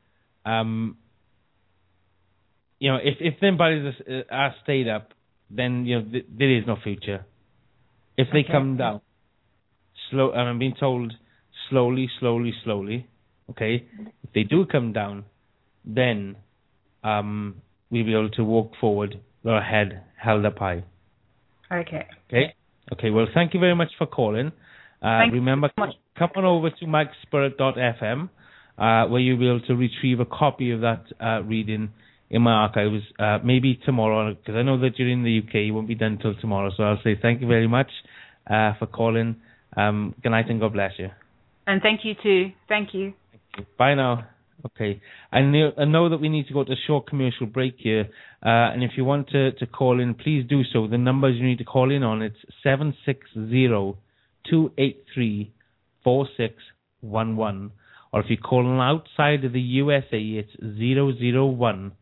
if them barriers are stayed up, then, there is no future. If they come down, and I'm being told slowly, okay? If they do come down, then we'll be able to walk forward with our head held up high. Okay. Okay, well, thank you very much for calling. Remember, come on over to mikespirit.fm. Where you'll be able to retrieve a copy of that reading in my archives, maybe tomorrow, because I know that you're in the UK, it won't be done till tomorrow. So I'll say thank you very much for calling. Good night and God bless you. And thank you too. Thank you. Bye now. Okay. I know that we need to go to a short commercial break here, and if you want to call in, please do so. The numbers you need to call in on, it's 760-283-4611. Or if you're calling outside of the USA, it's 001-760-283-4611.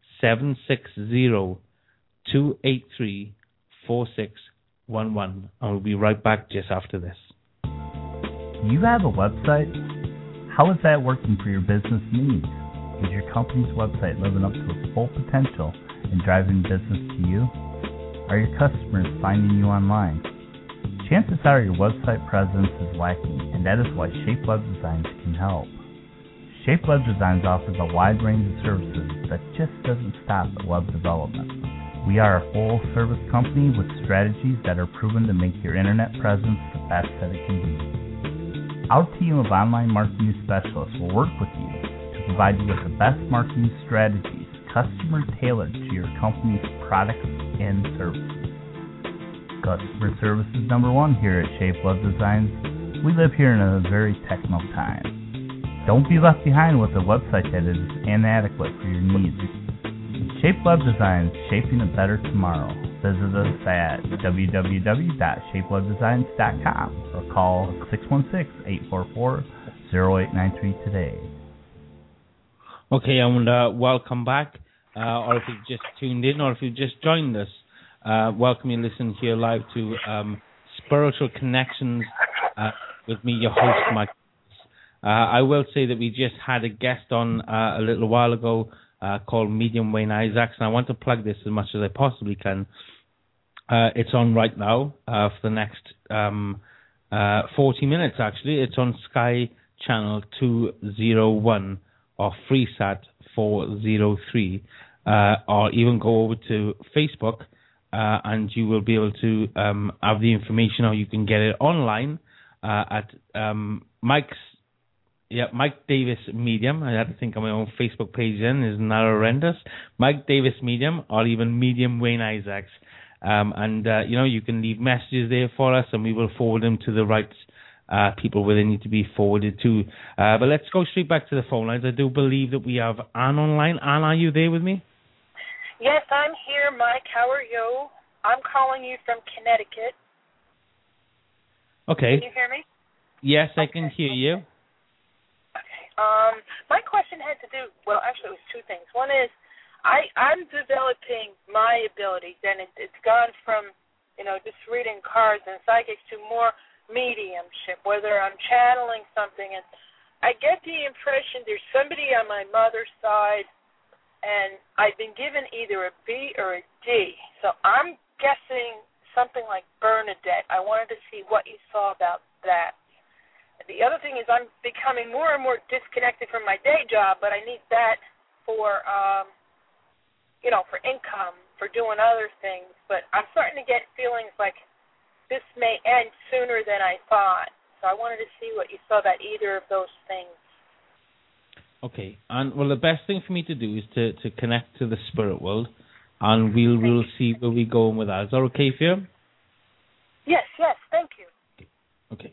And we'll be right back just after this. Do you have a website? How is that working for your business needs? Is your company's website living up to its full potential and driving business to you? Are your customers finding you online? Chances are your website presence is lacking, and that is why Shape Web Designs can help. Shape Web Designs offers a wide range of services that just doesn't stop at web development. We are a full-service company with strategies that are proven to make your internet presence the best that it can be. Our team of online marketing specialists will work with you to provide you with the best marketing strategies, customer-tailored to your company's products and services. Customer service is number 1 here at Shape Web Designs. We live here in a very techno time. Don't be left behind with a website that is inadequate for your needs. Shape Web Designs, shaping a better tomorrow. Visit us at www.shapewebdesigns.com or call 616-844-0893 today. Okay, and welcome back. Or if you've just tuned in or if you've just joined us, welcome you listen here live to Spiritual Connections with me, your host, Mike. I will say that we just had a guest on a little while ago called Medium Wayne Isaacs, and I want to plug this as much as I possibly can. It's on right now for the next 40 minutes, actually. It's on Sky Channel 201 or FreeSat 403, or even go over to Facebook and you will be able to have the information, or you can get it online at Mike Davis Medium. I had to think of my own Facebook page then. Isn't that horrendous? Mike Davis Medium, or even Medium Wayne Isaacs. You can leave messages there for us, and we will forward them to the right people where they need to be forwarded to. But let's go straight back to the phone lines. I do believe that we have Anne online. Anne, are you there with me? Yes, I'm here, Mike. How are you? I'm calling you from Connecticut. Okay. Can you hear me? Yes, I can hear you. Okay. My question had to do, well, actually it was two things. One is, I'm developing my abilities, and it's gone from, just reading cards and psychics to more mediumship, whether I'm channeling something. And I get the impression there's somebody on my mother's side, and I've been given either a B or a D. So I'm guessing something like Bernadette. I wanted to see what you saw about that. The other thing is I'm becoming more and more disconnected from my day job, but I need that for for income, for doing other things. But I'm starting to get feelings like this may end sooner than I thought. So I wanted to see what you saw about either of those things. Okay, and well, the best thing for me to do is to connect to the spirit world, and we'll see where we're going with that. Is that okay for you? Yes, thank you. Okay.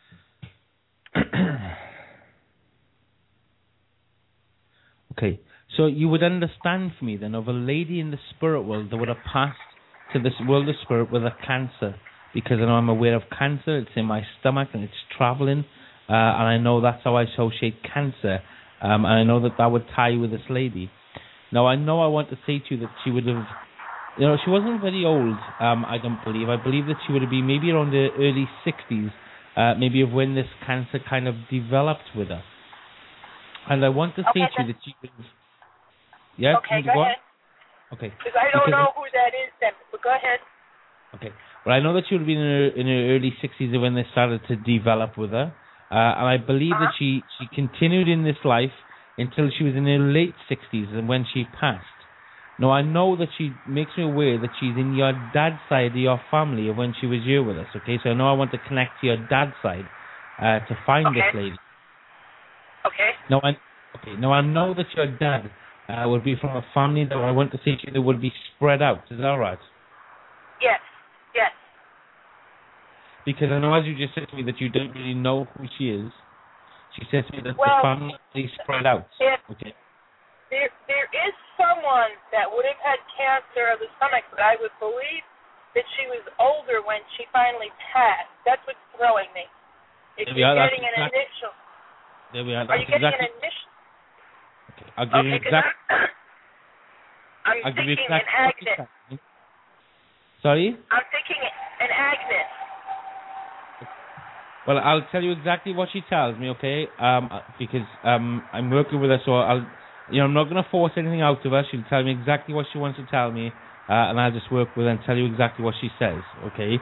Okay, so you would understand for me then of a lady in the spirit world that would have passed to this world of spirit with a cancer, because I know I'm aware of cancer. It's in my stomach and it's traveling, and I know that's how I associate cancer. And I know that would tie with this lady. Now, I want to say to you that she would have, she wasn't very old, I don't believe. I believe that she would have been maybe around the early 60s, maybe of when this cancer kind of developed with her. And I want to say to you that she would have... Yeah, okay, go ahead. Okay. Because I don't know who that is then, but go ahead. Okay. Well, I know that she would have been in her early 60s when they started to develop with her. And I believe that she continued in this life until she was in her late 60s and when she passed. Now, I know that she makes me aware that she's in your dad's side of your family of when she was here with us, okay? So I know I want to connect to your dad's side to find this lady. Okay. Now, I know that your dad would be from a family that I want to say to you that would be spread out. Is that all right? Yes. Because I know, as you just said to me, that you don't really know who she is. She said to me that the family is spread out. Okay. There is someone that would have had cancer of the stomach, but I would believe that she was older when she finally passed. That's what's throwing me. If you're getting an initial. There we are. Are you getting an initial? Okay. I'll give you exact. I'm thinking an Agnes. Sorry? I'm thinking an Agnes. Well, I'll tell you exactly what she tells me, okay? Because I'm working with her, so I'm not going to force anything out of her. She'll tell me exactly what she wants to tell me, and I'll just work with her and tell you exactly what she says, okay?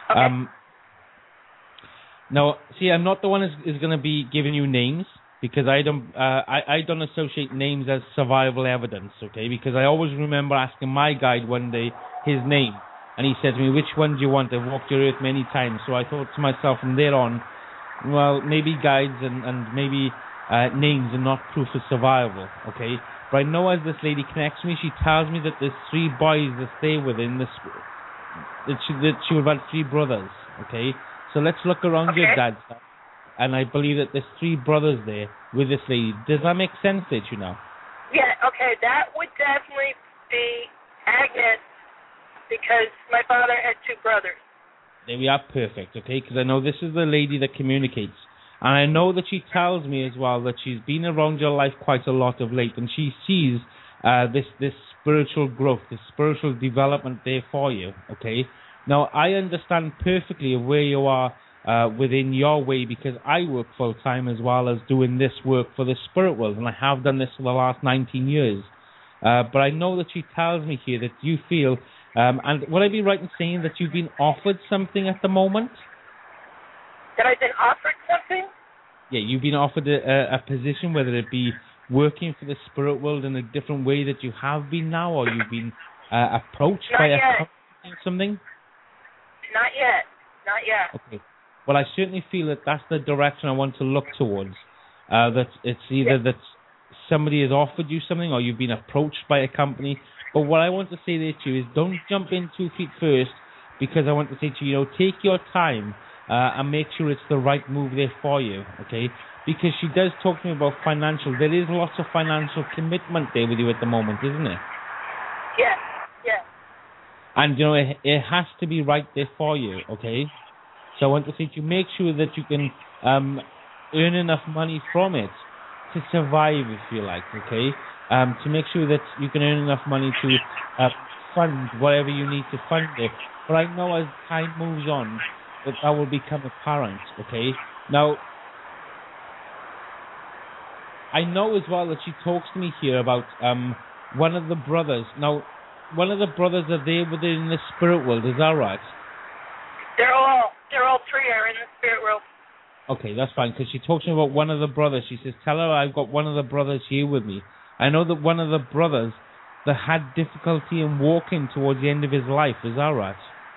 Now, see, I'm not the one who's going to be giving you names, because I don't associate names as survival evidence, okay? Because I always remember asking my guide one day his name. And he said to me, which one do you want? I've walked your earth many times. So I thought to myself from there on, well, maybe guides and maybe names are not proof of survival, okay? But I know as this lady connects me, she tells me that there's 3 boys that stay within this, that she would have had 3 brothers, okay? So let's look around your dad's side. And I believe that there's 3 brothers there with this lady. Does that make sense to you now? Yeah, okay, that would definitely be Agnes, because my father had 2 brothers. There we are, perfect, okay? Because I know this is the lady that communicates. And I know that she tells me as well that she's been around your life quite a lot of late, and she sees this spiritual growth, this spiritual development there for you, okay? Now, I understand perfectly where you are within your way, because I work full time as well as doing this work for the spirit world, and I have done this for the last 19 years. But I know that she tells me here that you feel, and would I be right in saying that you've been offered something at the moment? That I've been offered something? Yeah, you've been offered a position, whether it be working for the spirit world in a different way that you have been now, or you've been approached by a company or something? Not yet. Okay. Well, I certainly feel that that's the direction I want to look towards. That it's either that somebody has offered you something or you've been approached by a company. But what I want to say there to you is don't jump in 2 feet first, because I want to say to you, take your time and make sure it's the right move there for you, okay? Because she does talk to me about financial. There is lots of financial commitment there with you at the moment, isn't it? Yes. And, it has to be right there for you, okay? So I want to say to you, make sure that you can earn enough money from it to survive, if you like, okay? To make sure that you can earn enough money to fund whatever you need to fund it. But I know as time moves on that will become apparent, okay? Now, I know as well that she talks to me here about one of the brothers. Now, one of the brothers are there within the spirit world, is that right? They're all 3 are in the spirit world. Okay, that's fine, because she talks to me about one of the brothers. She says, tell her I've got one of the brothers here with me. I know that one of the brothers that had difficulty in walking towards the end of his life, is that right?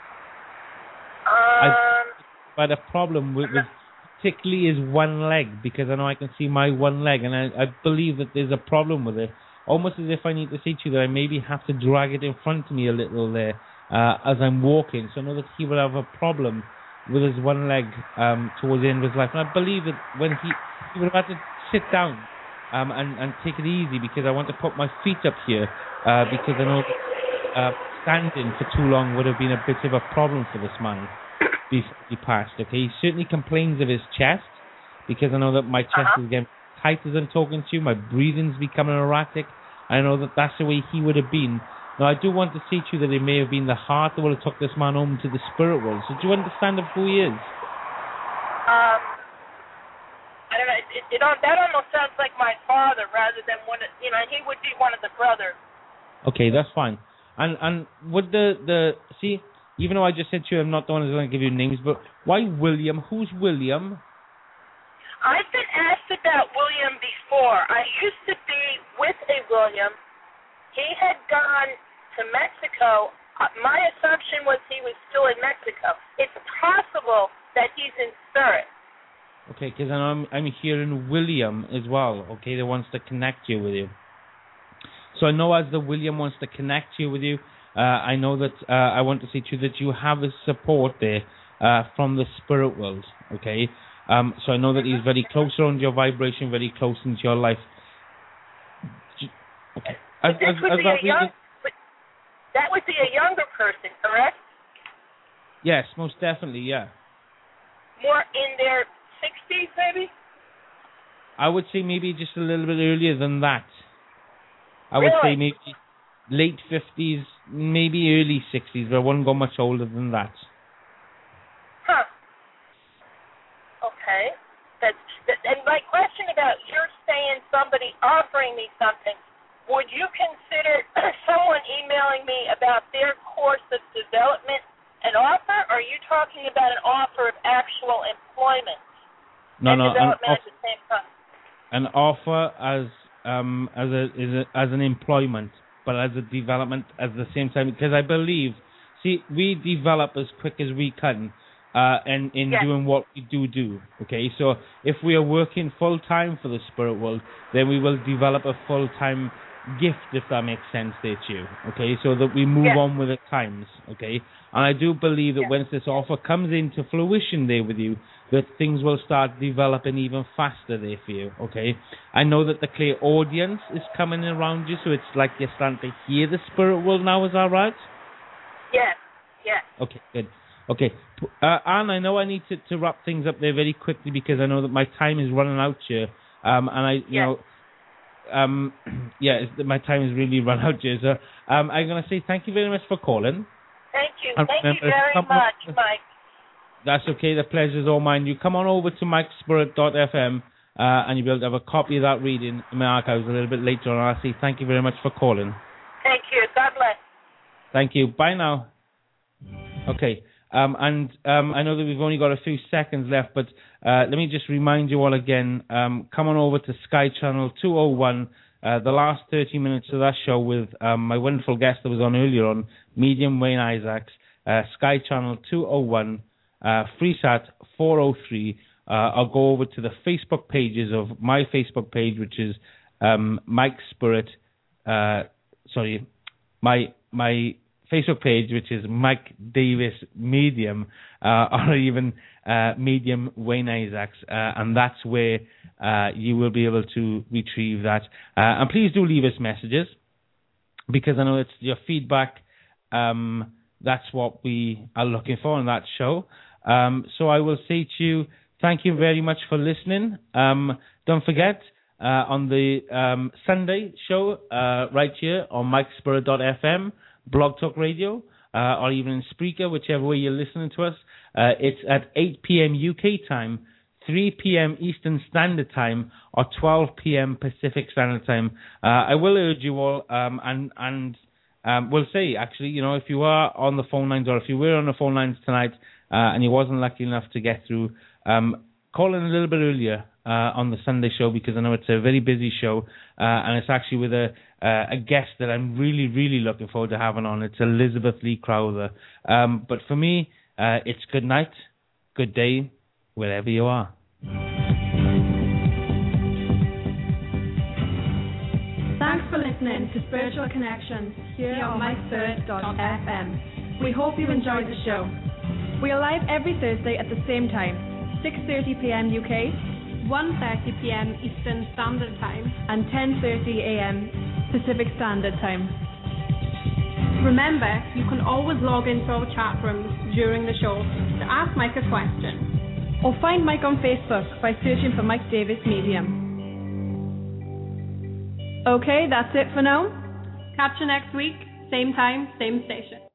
I had a problem with particularly his one leg, because I know I can see my one leg, and I believe that there's a problem with it. Almost as if I need to say to you that I maybe have to drag it in front of me a little there as I'm walking. So I know that he will have a problem with his one leg towards the end of his life. And I believe that when he would have had to sit down and take it easy, because I want to put my feet up here, because I know that standing for too long would have been a bit of a problem for this man before he passed. Okay, he certainly complains of his chest, because I know that my chest is getting tight as I'm talking to you. My breathing's becoming erratic. I know that that's the way he would have been. Now, I do want to say to you that it may have been the heart that would have took this man home to the spirit world. So do you understand of who he is? I don't know. That almost sounds like my father rather than one of, he would be one of the brothers. Okay, that's fine. And would see, even though I just said to you I'm not the one who's going to give you names, but why William? Who's William? I've been asked about William before. I used to be with a William. He had gone to Mexico. My assumption was he was still in Mexico. It's possible that he's in spirit. Okay, because I'm hearing William as well, okay, that wants to connect you with you. So I know as the William wants to connect you with you, I know that I want to say to you that you have a support there from the spirit world, okay? So I know that he's very close around your vibration, very close into your life. Okay. That would be a younger person, correct? Yes, most definitely, yeah. More in their 60s, maybe? I would say maybe just a little bit earlier than that. I Really? would say maybe late 50s, maybe early 60s, but I wouldn't go much older than that. Huh. Okay. And my question about you're saying somebody offering me something, would you consider someone emailing me about their course of development an offer, or are you talking about an offer of actual employment? No, development at the same time? An offer as an employment, but as a development at the same time, because I believe, we develop as quick as we can, in doing what we do. Okay, so if we are working full time for the spirit world, then we will develop a full time gift, if that makes sense there to you. Okay, so that we move on with the times. Okay, and I do believe that once this offer comes into fruition there with you, that things will start developing even faster there for you. Okay, I know that the clear audience is coming around you, so it's like you're starting to hear the spirit world now. Is that right? Yes. Okay, good. Okay, Anne, I know I need to wrap things up there very quickly, because I know that my time is running out here, my time is really run out here. So I'm going to say thank you very much for calling. Thank you. Thank you very much, Mike. That's okay. The pleasure's all mine. You come on over to MikeSpirit.fm and you'll be able to have a copy of that reading in my archives a little bit later on. I'll say thank you very much for calling. Thank you. God bless. Thank you. Bye now. Okay. I know that we've only got a few seconds left, but let me just remind you all again, come on over to Sky Channel 201, the last 30 minutes of that show with my wonderful guest that was on earlier on, Medium Wayne Isaacs, Sky Channel 201, FreeSat 403. I'll go over to the Facebook pages of my Facebook page, which is Mike Spirit, my Facebook page, which is Mike Davis Medium, or even Medium Wayne Isaacs, and that's where you will be able to retrieve that. And please do leave us messages, because I know it's your feedback. That's what we are looking for in that show. So I will say to you, thank you very much for listening. Don't forget, on the Sunday show, right here on MikeSpirit.fm, Blog Talk Radio, or even in Spreaker, whichever way you're listening to us. It's at 8 p.m. UK time, 3 p.m. Eastern Standard Time, or 12 p.m. Pacific Standard Time. I will urge you all, and we'll say, actually, you know, if you are on the phone lines, or if you were on the phone lines tonight, and you wasn't lucky enough to get through, call in a little bit earlier on the Sunday show, because I know it's a very busy show, and it's actually with a guest that I'm really, really looking forward to having on. It's Elizabeth Lee Crowther. But for me, it's good night, good day, wherever you are. Thanks for listening to Spiritual Connections here on MikeSpirit.fm. We hope you enjoyed the show. We are live every Thursday at the same time, 6:30 p.m. UK, 1:30 p.m. Eastern Standard Time, and 10:30 a.m. Pacific Standard Time. Remember, you can always log into our chat rooms during the show to ask Mike a question. Or find Mike on Facebook by searching for Mike Davis Medium. Okay, that's it for now. Catch you next week, same time, same station.